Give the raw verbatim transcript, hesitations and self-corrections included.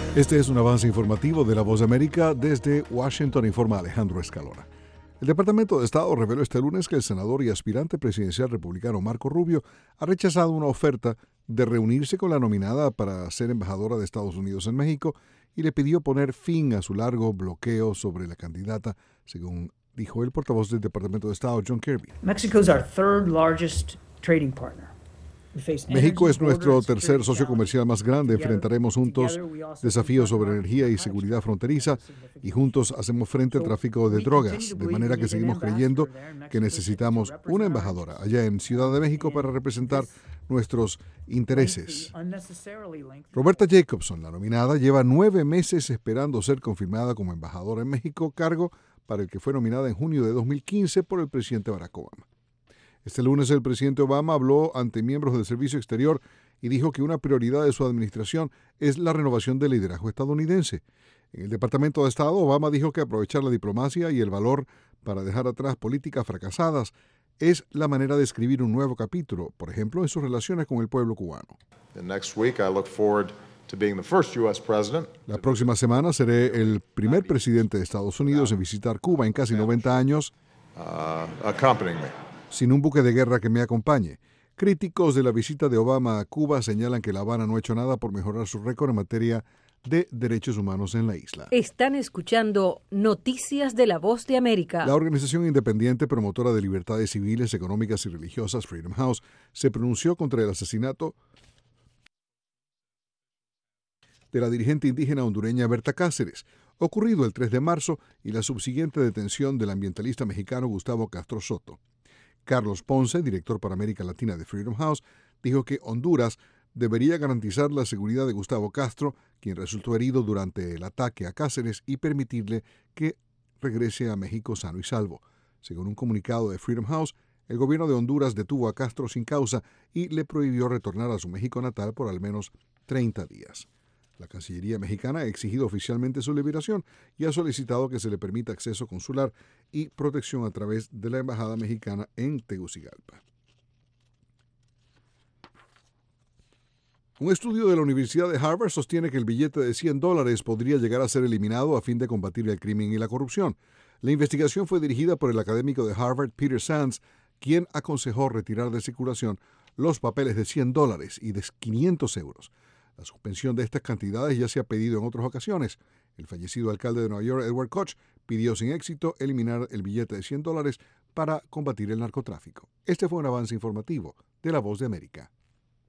Este es un avance informativo de La Voz de América. Desde Washington informa Alejandro Escalona. El Departamento de Estado reveló este lunes que el senador y aspirante presidencial republicano Marco Rubio ha rechazado una oferta de reunirse con la nominada para ser embajadora de Estados Unidos en México y le pidió poner fin a su largo bloqueo sobre la candidata, según dijo el portavoz del Departamento de Estado, John Kirby. Mexico is our third largest trading partner. México es nuestro tercer socio comercial más grande. Enfrentaremos juntos desafíos sobre energía y seguridad fronteriza y juntos hacemos frente al tráfico de drogas, de manera que seguimos creyendo que necesitamos una embajadora allá en Ciudad de México para representar nuestros intereses. Roberta Jacobson, la nominada, lleva nueve meses esperando ser confirmada como embajadora en México, cargo para el que fue nominada en junio de dos mil quince por el presidente Barack Obama. Este lunes el presidente Obama habló ante miembros del Servicio Exterior y dijo que una prioridad de su administración es la renovación del liderazgo estadounidense. En el Departamento de Estado, Obama dijo que aprovechar la diplomacia y el valor para dejar atrás políticas fracasadas es la manera de escribir un nuevo capítulo, por ejemplo, en sus relaciones con el pueblo cubano. La próxima semana seré el primer presidente de Estados Unidos en visitar Cuba en casi noventa años. Sin un buque de guerra que me acompañe. Críticos de la visita de Obama a Cuba señalan que La Habana no ha hecho nada por mejorar su récord en materia de derechos humanos en la isla. Están escuchando Noticias de La Voz de América. La organización independiente promotora de libertades civiles, económicas y religiosas Freedom House se pronunció contra el asesinato de la dirigente indígena hondureña Berta Cáceres, ocurrido el tres de marzo, y la subsiguiente detención del ambientalista mexicano Gustavo Castro Soto. Carlos Ponce, director para América Latina de Freedom House, dijo que Honduras debería garantizar la seguridad de Gustavo Castro, quien resultó herido durante el ataque a Cáceres, y permitirle que regrese a México sano y salvo. Según un comunicado de Freedom House, el gobierno de Honduras detuvo a Castro sin causa y le prohibió retornar a su México natal por al menos treinta días. La Cancillería mexicana ha exigido oficialmente su liberación y ha solicitado que se le permita acceso consular y protección a través de la Embajada Mexicana en Tegucigalpa. Un estudio de la Universidad de Harvard sostiene que el billete de cien dólares podría llegar a ser eliminado a fin de combatir el crimen y la corrupción. La investigación fue dirigida por el académico de Harvard, Peter Sands, quien aconsejó retirar de circulación los papeles de cien dólares y de quinientos euros. La suspensión de estas cantidades ya se ha pedido en otras ocasiones. El fallecido alcalde de Nueva York, Edward Koch, pidió sin éxito eliminar el billete de cien dólares para combatir el narcotráfico. Este fue un avance informativo de La Voz de América.